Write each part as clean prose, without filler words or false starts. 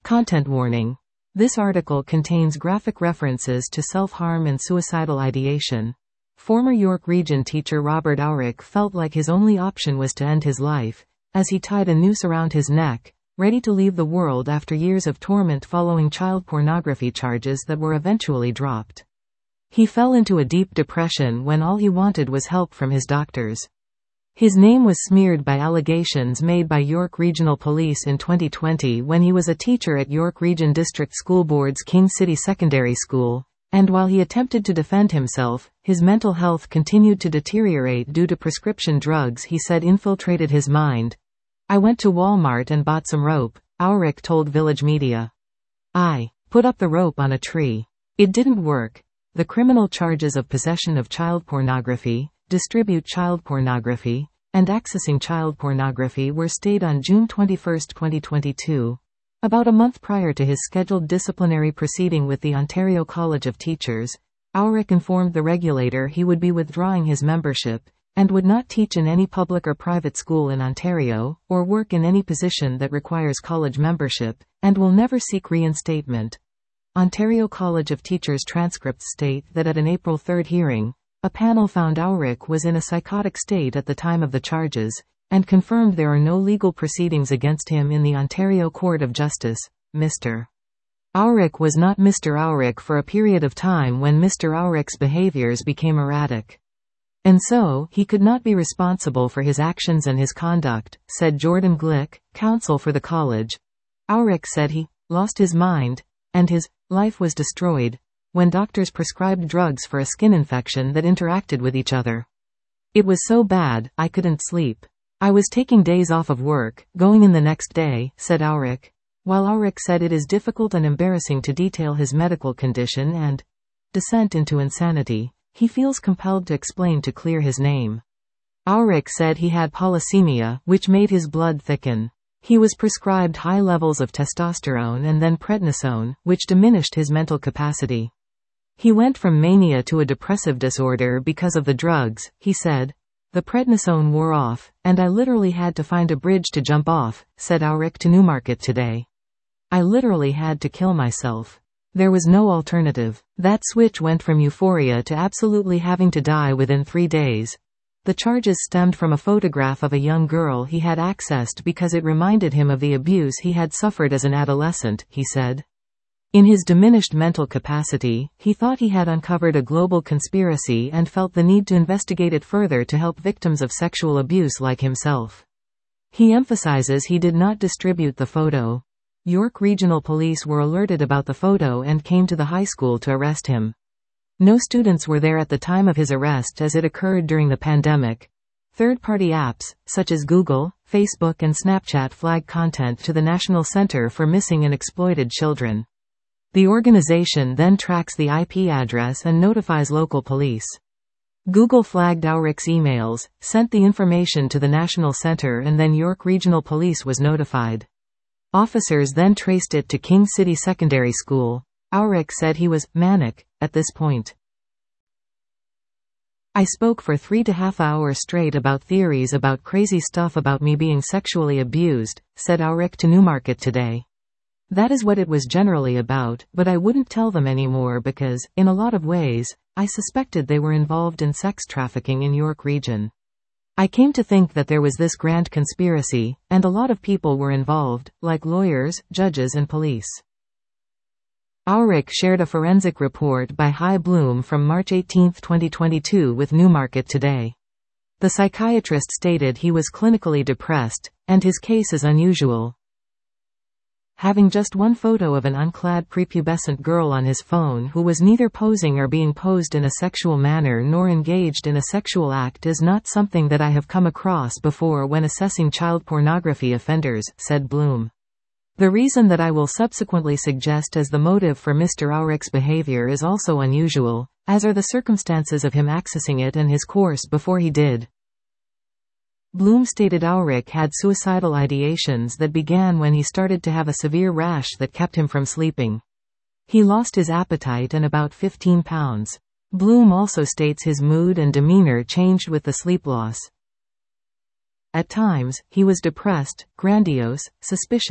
Content warning. This article contains graphic references to self-harm and suicidal ideation. Former York Region teacher Robert Auric felt like his only option was to end his life, as he tied a noose around his neck, ready to leave the world after years of torment following child pornography charges that were eventually dropped. He fell into a deep depression when all he wanted was help from his doctors. His name was smeared by allegations made by York Regional Police in 2020 when he was a teacher at York Region District School Board's King City Secondary School, and while he attempted to defend himself, his mental health continued to deteriorate due to prescription drugs he said infiltrated his mind. "I went to Walmart and bought some rope," Auric told Village Media. "I put up the rope on a tree. It didn't work." The criminal charges of possession of child pornography, distribute child pornography, and accessing child pornography were stayed on June 21, 2022. About a month prior to his scheduled disciplinary proceeding with the Ontario College of Teachers, Auric informed the regulator he would be withdrawing his membership, and would not teach in any public or private school in Ontario, or work in any position that requires college membership, and will never seek reinstatement. Ontario College of Teachers transcripts state that at an April 3 hearing, a panel found Auric was in a psychotic state at the time of the charges, and confirmed there are no legal proceedings against him in the Ontario Court of Justice. Mr. Auric was not Mr. Auric for a period of time when Mr. Auric's behaviors became erratic. And so, he could not be responsible for his actions and his conduct, said Jordan Glick, counsel for the college. Auric said he lost his mind, and his life was destroyed, when doctors prescribed drugs for a skin infection that interacted with each other. "It was so bad, I couldn't sleep. I was taking days off of work, going in the next day," said Auric. While Auric said it is difficult and embarrassing to detail his medical condition and descent into insanity, he feels compelled to explain to clear his name. Auric said he had polycythemia, which made his blood thicken. He was prescribed high levels of testosterone and then prednisone, which diminished his mental capacity. "He went from mania to a depressive disorder because of the drugs," he said. "The prednisone wore off, and I literally had to find a bridge to jump off," said Auric to Newmarket Today. "I literally had to kill myself. There was no alternative. That switch went from euphoria to absolutely having to die within 3 days." The charges stemmed from a photograph of a young girl he had accessed because it reminded him of the abuse he had suffered as an adolescent, he said. In his diminished mental capacity, he thought he had uncovered a global conspiracy and felt the need to investigate it further to help victims of sexual abuse like himself. He emphasizes he did not distribute the photo. York Regional Police were alerted about the photo and came to the high school to arrest him. No students were there at the time of his arrest as it occurred during the pandemic. Third-party apps, such as Google, Facebook and Snapchat flag content to the National Center for Missing and Exploited Children. The organization then tracks the IP address and notifies local police. Google flagged Auric's emails, sent the information to the National Center, and then York Regional Police was notified. Officers then traced it to King City Secondary School. Auric said he was manic at this point. "I spoke for 3.5 hours straight about theories about crazy stuff about me being sexually abused," said Auric to Newmarket Today. "That is what it was generally about, but I wouldn't tell them anymore because, in a lot of ways, I suspected they were involved in sex trafficking in York Region. I came to think that there was this grand conspiracy, and a lot of people were involved, like lawyers, judges and police." Auric shared a forensic report by Hy Bloom from March 18, 2022 with Newmarket Today. The psychiatrist stated he was clinically depressed, and his case is unusual. Having just one photo of an unclad prepubescent girl on his phone who was neither posing or being posed in a sexual manner nor engaged in a sexual act is not something that I have come across before when assessing child pornography offenders, said Bloom. The reason that I will subsequently suggest as the motive for Mr. Auric's behavior is also unusual, as are the circumstances of him accessing it and his course before he did. Bloom stated Auric had suicidal ideations that began when he started to have a severe rash that kept him from sleeping. He lost his appetite and about 15 pounds. Bloom also states his mood and demeanor changed with the sleep loss. At times, he was depressed, grandiose, suspicious,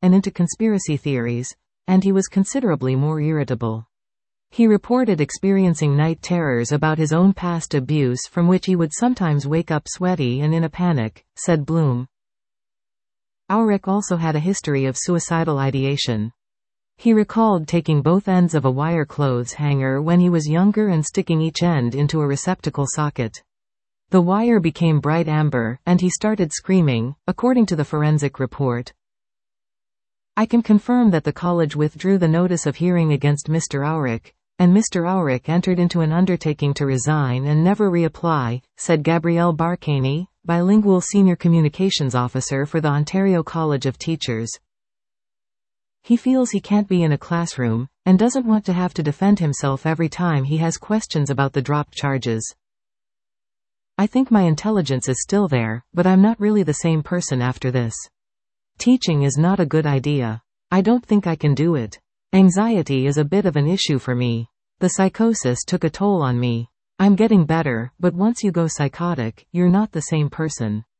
and into conspiracy theories, and he was considerably more irritable. He reported experiencing night terrors about his own past abuse from which he would sometimes wake up sweaty and in a panic, said Bloom. Auric also had a history of suicidal ideation. He recalled taking both ends of a wire clothes hanger when he was younger and sticking each end into a receptacle socket. The wire became bright amber, and he started screaming, according to the forensic report. I can confirm that the college withdrew the notice of hearing against Mr. Auric, and Mr. Auric entered into an undertaking to resign and never reapply, said Gabrielle Barkaney, bilingual senior communications officer for the Ontario College of Teachers. He feels he can't be in a classroom, and doesn't want to have to defend himself every time he has questions about the dropped charges. I think my intelligence is still there, but I'm not really the same person after this. Teaching is not a good idea. I don't think I can do it. Anxiety is a bit of an issue for me. The psychosis took a toll on me. I'm getting better, but once you go psychotic, you're not the same person.